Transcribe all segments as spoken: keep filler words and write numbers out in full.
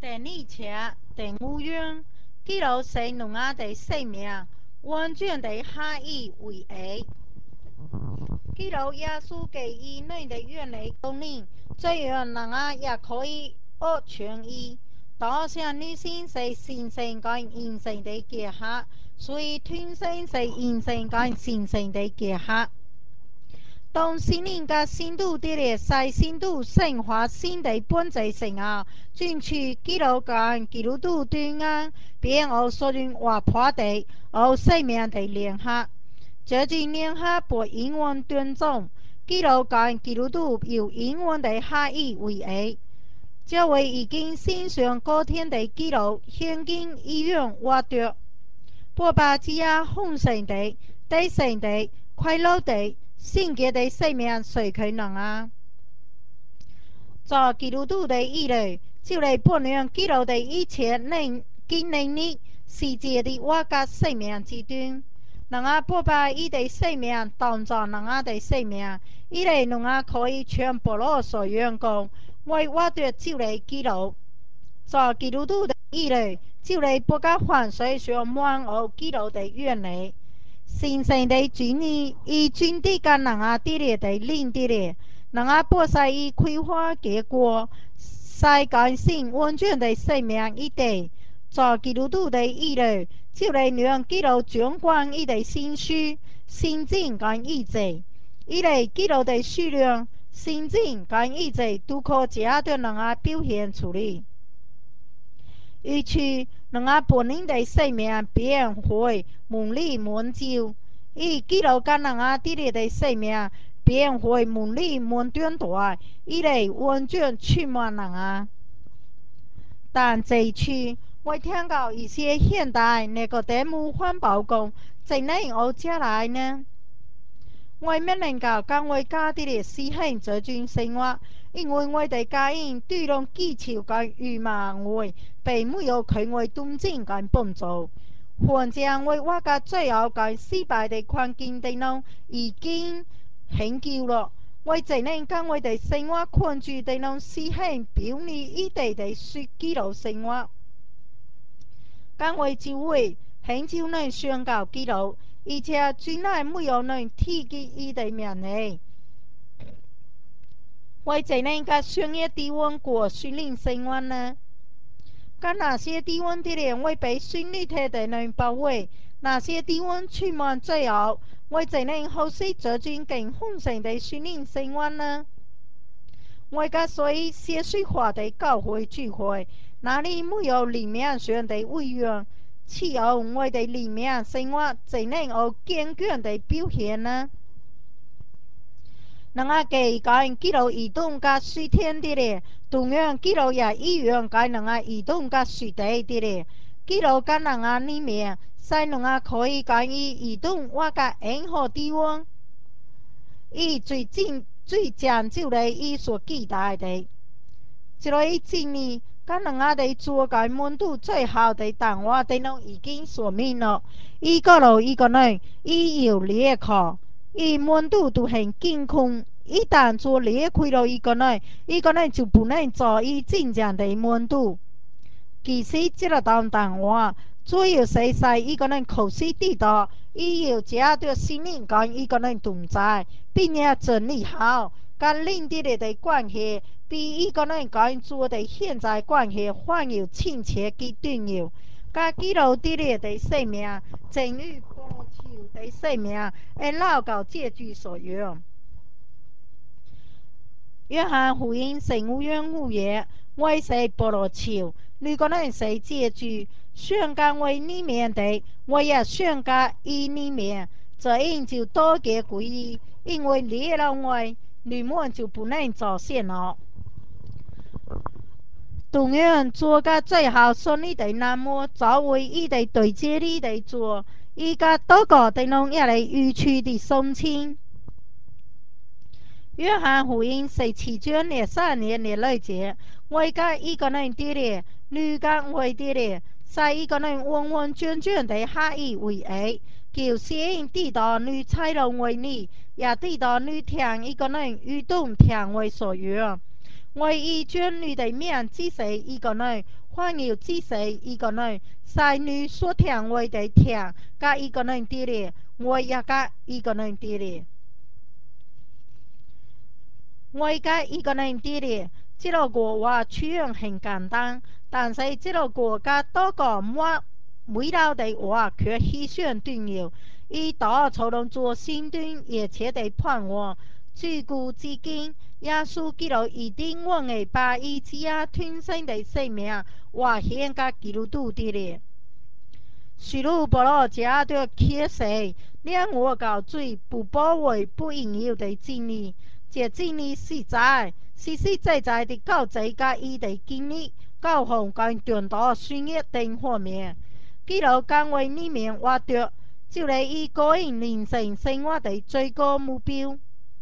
第二册第五章，记录神农亚的生命，完全的合一为一。记录耶稣给伊内的原理动力，这样人啊也可以学全伊。多项女性是神圣跟阴性的结合，所以天生是阴性跟神圣的结合。当心灵甲深度伫咧使深度升华新的本质性后，进去基督教基督徒对岸，便学所用活泼的、学生命的联合。这种联合不永远端庄，基督教基督徒有永远的合一为一。这位已经献上高天的基督，现今医院活着。不把只要丰盛的、得胜的、快乐的、圣洁的生命随佢人啊！做基督徒的意类，就嚟扮演基督的一切能跟能力，世界的我家生命之端。人啊不把伊的生命当作人啊的生命，伊类人啊可以全部落所愿讲，为我着就嚟基督。做基督徒的意类。就嚟不甲犯罪上满学基督的原理，神圣的真理，以真谛甲人啊伫咧的领伫咧，人啊不使以开花结果，使干性完全的生命一地，做基督徒的意类，就嚟让基督掌管伊的心绪、心境跟意志，伊类基督的数量、心境跟意志都可这对人啊表现出嚟。于是，人啊本人的生命变回梦里梦照，伊记录甲人啊伫咧的生命变回梦里梦短大，伊类完全充满人啊。但这一次，我听到一些现代那个德姆环保工，怎能学起来呢？我没能够跟我家的实行这种生活，因为我的家人对拢祈求跟预骂我，并没有给我动静跟帮助。反正我我家最后跟失败的环境地方已经很久了，我只能跟我的生活困住地方实行表里一致的说记录生活。跟我周围很少人宣告记录。而且从来没有人提及伊的名字。我只能在商业地方过训练生活呢？跟哪些地方的人会被训练的人包围？哪些地方充满罪恶？我只能后续这种更丰盛的训练生活呢？我甲随些水化的教会聚会，那里没有里面上的委员。此后，我的里面生活怎能有坚强的表现呢？人啊，给讲记录移动甲水天的咧，同样记录也一样，甲人啊移动甲水地的咧，记录甲人啊里面，使人啊可以讲伊移动我甲任何地方，伊最近最讲究的伊所期待的，一类真理。甲人啊的做甲门徒最后的谈话地拢已经说明了，伊个路伊个人，伊有裂口，伊门徒都很惊恐。一旦做裂开了一个人，一个人就不能做伊真正的门徒。其实这个当谈话，主要是使一个人口水地道，伊要加着心灵跟一个人同在，并且整理好跟另地的关系。比一个人跟做的现在关系还要亲切及重要。甲基督地里的生命，正如葡萄树的生命，会老到这句所用。约翰福音十五章五节，我是葡萄树，你个人是这句，宣告为里面的，我也宣告伊里面，这样就多结归依，因为离了我，你们就不能做线了。同样做个最后顺利的那么，作为伊的对接力的做，伊个多个的拢也来预区的送亲。约翰福音十七章廿三年廿六节，我甲伊个人伫咧，你甲我伫咧，使伊个人完完全全的合一为一，叫世人知道你采用为你，也知道你听伊个人与动听为所愿。 我以眷侣的命指示一个人，还要指示一个人，使女所听为的听，甲一个人地咧，我也甲一个人地咧。我甲一个人地咧，这个国话取样很简单，但是这个国家多个每每道的话却非常重要。伊到操动做行动也切得盼望。自古至今，耶稣基督一定愿意把伊自己天生的生命活献给基督徒的咧。使徒保罗接着启示，两我告罪不保卫不应有的真理，这真理实在实实在在的告罪甲伊的经历，教红跟传道宣业等方面，基督岗位里面活着，就来以个人人生生活的最高目标。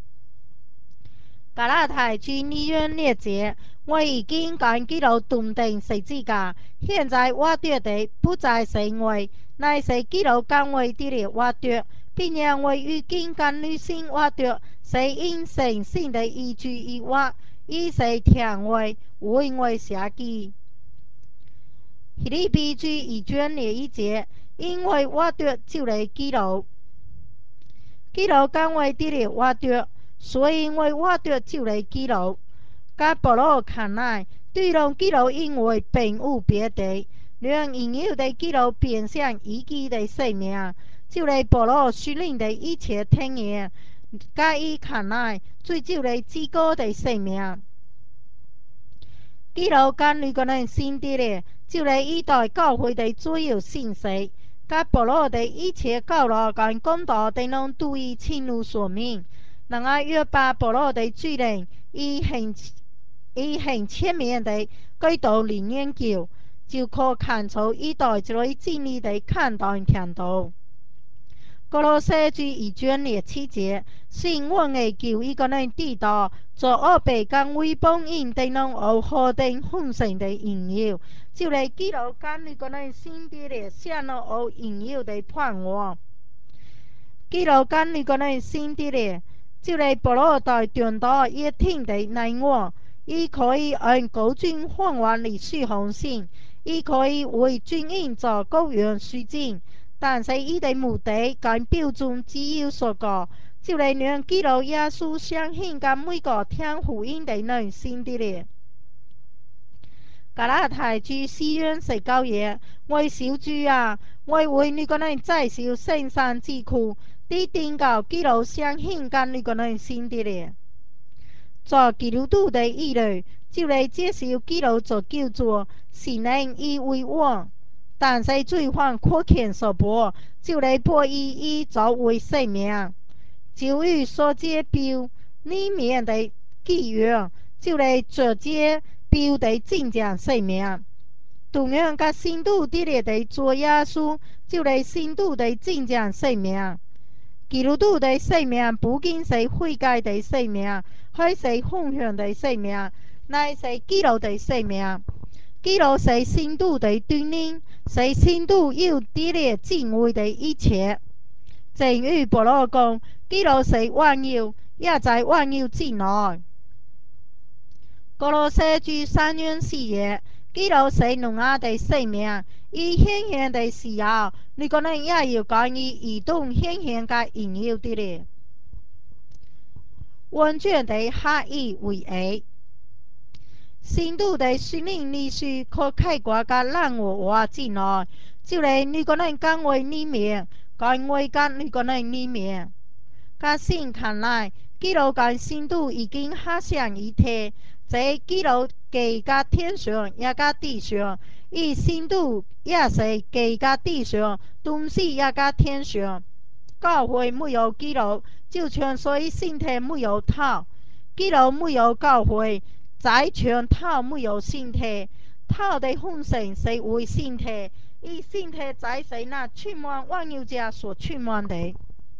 加拉太书二章列节，我已经跟基督同定十字架，现在活着的不再是我，乃是基督跟我的了活着，并让我如今跟女性活着，是因神性的一句一话，以是听我为我写记。腓立比书一章列一节，因为活着就来基督。基督跟我的了活着，所以我活着就来基督。甲保罗看来，对让基督因为并无别的，让应有的基督变相一己的生命，就来保罗率领的一切听言，甲伊看来，最就来至高的生命。基督跟你个人心底咧，就来以代教会的主要信息。甲保罗的一切教导跟讲道都能对伊清楚说明，然后约把保罗的罪人以很以很全面的改道理研究，就可看出一代这类真理的看待程度。哥罗西书一章列七节，信我的求一个人知道，做恶被跟诽谤因对能有何等丰盛的应有，就来基督跟一个人心底里想了有应有的盼望。基督跟一个人心底里，就来保罗在传道也听的内容，伊可以按高军方法里去奉献，伊可以为军营做各样事情。但是伊的目的跟标准只有所个，就来让基督耶稣相信甲每个听福音的人心底里。加拉太书四章十九节，我小主啊，我为你个人再受圣山之苦，你定到基督相信甲你个人心底里。做基督徒的义人，就来接受基督做救主，是能以为王。但是罪犯可见所迫，就来迫伊以作为生命，就与所接标里面的记约，就来直接标的真正生命。同样，甲新度地列的做耶稣，就来新度的真正生命。基督徒的生命不仅是悔改的生命，还是奉献的生命，乃是基督的生命。基督是新度的锻炼，是新度有地列敬畏的一切。正如保罗讲，基督是万有，也在万有之内。哥罗西书三章四节，基督是挪亚的生命，伊显现的时候，你可能也要讲伊移动显现甲应有的咧。完全的合一为一。深度的训练历史可开挂甲让我话进来，就来你个人岗位里面，岗位甲你个人里面。甲先看来，基督甲深度已经合相一体，即基督既甲天上也甲地上，伊深度也是既甲地上，同时也甲天上。教会没有基督，就像水身体没有头；基督没有教会，在全头没有身体。头的丰盛是为身体，以身体才是那充满万有者所充满的。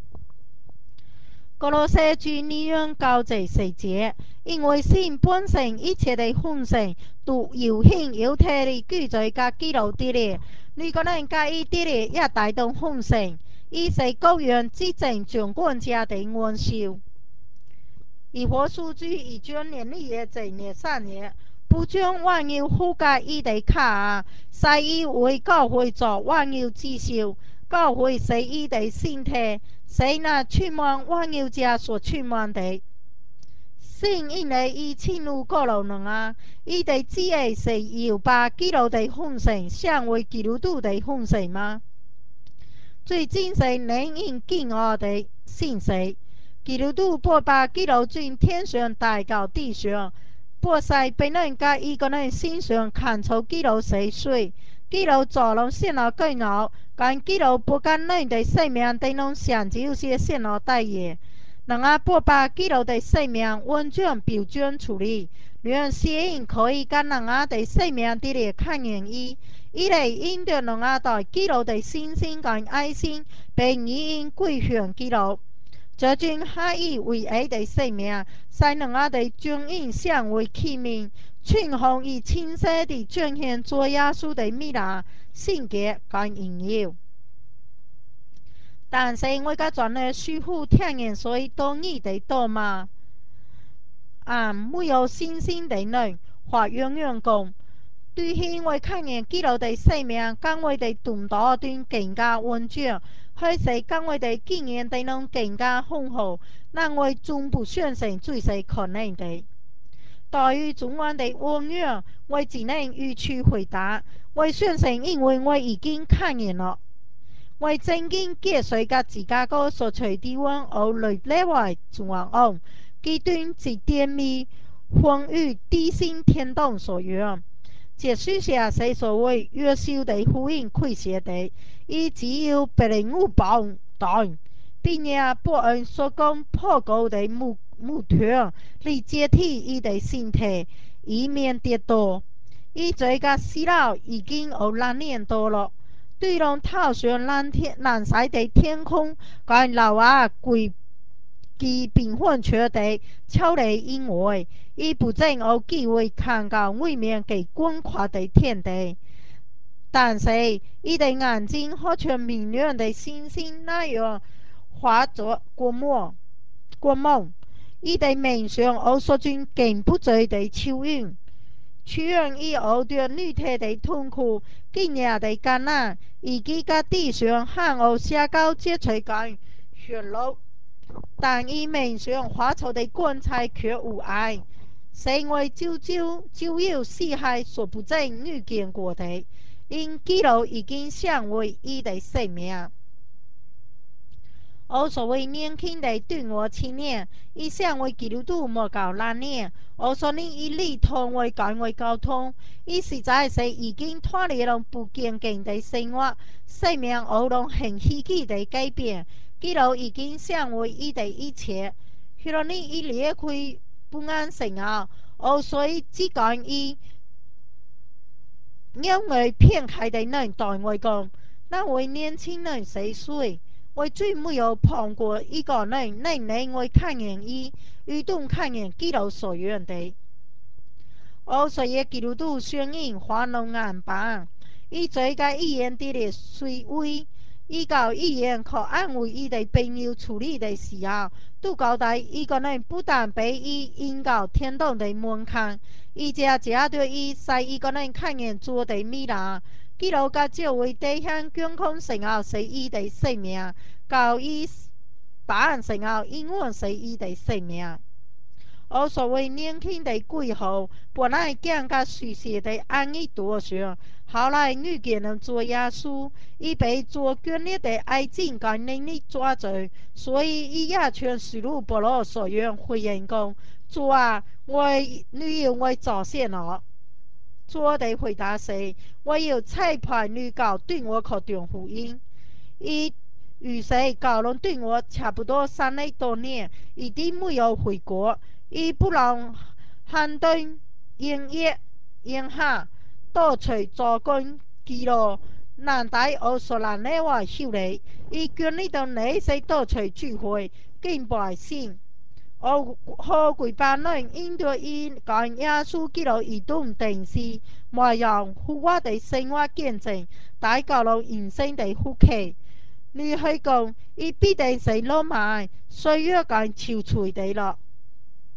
哥罗西书二章九至十节，因为神本身一切的丰盛，都有形有体的居在甲基督底里。你个人甲伊底里也带动丰盛，伊是各样执政掌管者的元首。 以何书之以将年历也这年三年，不将万有覆盖伊地卡啊，使伊为教会作万有之秀，教会是伊地身体，是那充满万有者所充满的。圣因为伊进入各路人啊，伊的旨意是要把基督的奉献向为基督徒的奉献吗？最近是能应敬爱的信息。基督徒不把基督从天上带到地上，不是被人甲一个人身上看出基督是谁。基督做了先了更好，但基督不跟人的生命对侬相就些先了代言。人啊不把基督的生命完全标准处理，让吸引可以跟人啊的生命地里看见伊。伊嚟因着人啊对基督的信心跟爱心，并以因归向基督。这种下以为爱的生命，使人啊的将因成为器皿，全方以清晰地彰显主耶稣的美丽、性格跟荣耀。但是我甲全个师傅听见所以同意的多嘛？啊，没有信心的人，或永远讲。对于我看见基督的生命，跟我哋动作段更加完整，还是跟我哋经验地能更加丰富，那我总不相信最是可能的。对于中文的温柔，我只能予取回答。我相信，因为我已经看见了。我曾经结束甲自家个所处地方，而来另外中案，极端一点咪风雨地心天动所愿。这书写是所谓约修的福音诲写的，伊只有别人误报断，并且不按所讲破高的目目标来接替伊的身体，以免跌倒。伊这个死了已经有两年多了。对龙套上蓝天蓝色的天空，跟老啊贵其平衡缺地，超离因外，伊不正有机会看到外面嘅广阔的天地。但是，伊的眼睛好像明亮的星星那样化作光芒。光芒，伊的面上有说种更不醉的笑容。取人以后着女体的痛苦，今日的艰难，以及甲地上汉后社交接触间旋律。但伊面上画出的光彩却无碍，是我久久久有四海所不曾遇见过的，因基督已经成为伊的生命。我所谓年轻的对我青年，伊成为基督徒莫够两年。我说你以理同为讲为沟通，伊实在是已经脱离了不健康的生活，生命有了很稀奇的改变。基督已经成为伊的一切。希罗你伊离开不安生后，我所以只讲伊。因为骗开的人对我讲，那位年轻人是谁？我最没有碰过一个人能令我看见伊，遇动看见基督所愿的。我所以基督徒宣言花龙眼板，伊做个语言地的水位，伊到语言可安慰伊的朋友处理的时候，都交代一个人不但被伊引到天堂的门槛，伊家家对伊使一个人看见主的美啦。基督教教会地向健康神后是伊的生命，教伊办神后永远是伊的生命。而所谓年轻的贵后，本来更加熟悉的安逸多上，后来遇见了做耶稣，已被做眷恋的爱情跟能力抓住，所以伊也全输入保罗所愿回应讲：主啊，我女友我早些了。主的回答是：我要裁判女教对我可传福音。伊于是教人对我差不多三年多年，一定没有回国。伊不能hand顿营业营下，到处做工记录，难带我所难的话修理。伊捐你到那些到处聚会，敬拜神。我好几班人因着伊讲耶稣基督移动电视，模样互我的生活见证，带到了人生的福气。你去讲，伊必定是老迈，岁月间憔悴的了。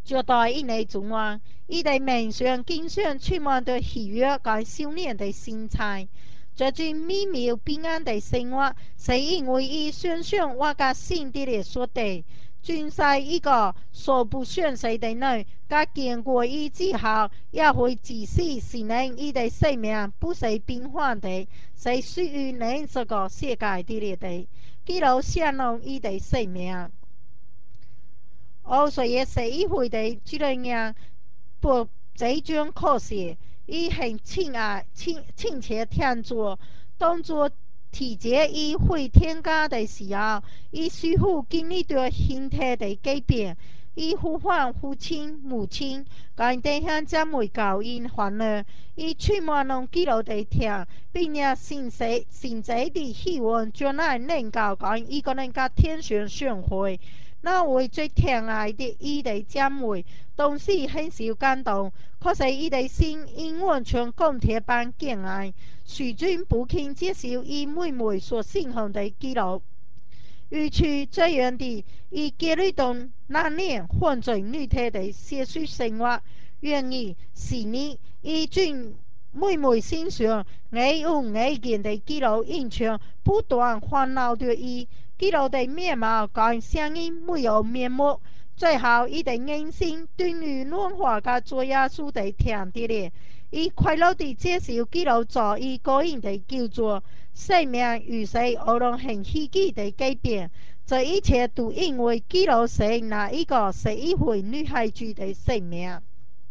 就在一内中啊，伊哋面上经常充满着喜悦跟少年的心态。这种美妙平安的生活，是因为伊相信我甲圣地的所得。尊晒一个所不选谁的人，甲经过伊之后，也会自死是能伊的生命不是平凡的，是属于恁这个世界的的。记录显露伊的生命。哦，所以社会的这个人不这种可惜，伊很亲爱、亲亲切听做，当作体检伊回天家的时候，伊似乎经历着身体的改变，伊呼唤父亲、母亲，跟弟兄姊妹教因欢乐，伊充满了记录的听，并且心实心际的希望将来能够跟伊个人甲天上相会。那位最疼爱的伊的姐妹，当时很受感动，可是伊的心因完全钢铁般坚爱，始终不肯接受伊妹妹所信奉的记录。与其这样的，伊经历到那年犯罪女体的血水生活，愿意是你伊准妹妹身上爱用爱见的记录印象，不断烦恼着伊。记录的面貌跟声音没有面目，最后伊的眼睛终于软化甲做耶稣的听的咧。伊快乐地接受记录做伊个人的救助，生命与是偶然很稀奇的改变。这一切都因为记录是那一个是一回女孩子的生命。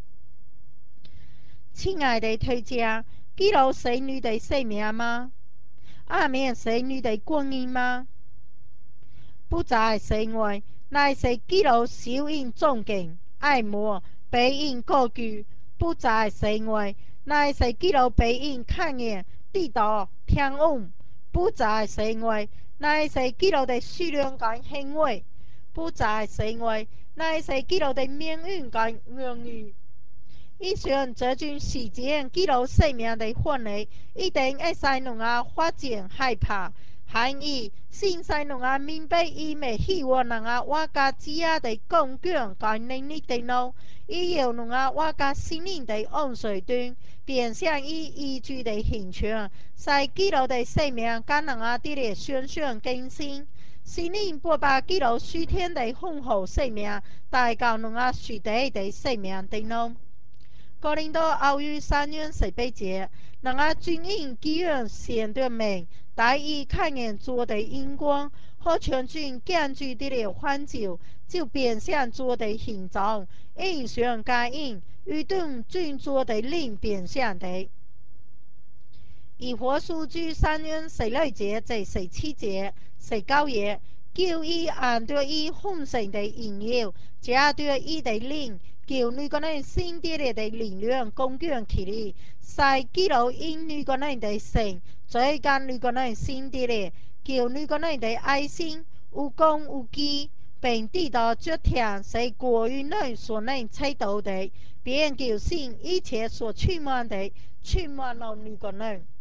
亲爱的推家，记录是你的生命吗？阿面是你的婚姻吗？不再成为，乃是记录小人尊敬、爱慕、被人高举；不再成为，乃是记录被人看见、地道、天恩；不再成为，乃是记录的数量跟行为；不再成为，乃是记录的命运跟荣誉。以上这种事件记录生命的范围，一定会使人啊发展害怕。含义，先使人啊明白伊未希望人啊我家子啊的共享跟能力的路，以有人啊我家心灵的安水端，变相以依据的形象，使记录的生命跟人啊的咧双双更新。心灵不把记录数天的丰厚生命，带到人啊属地的生命的路。哥林多后于三月十八节，人啊军营既然显得美，大意看见做的荧光，和全军根据的了环境，就变相做的形状，印象感应，与动军做的另变相的。以火数据三月十六节至十七节、十九节，叫伊按照伊丰盛的引诱，加对伊的灵，叫女个人心底里的力量共强起来，使记录因女个人的神，再干女个人心底里，叫女个人的爱心有功有基，并得到这天是过于人所能猜到的，便叫信一切所充满的，充满了女个人。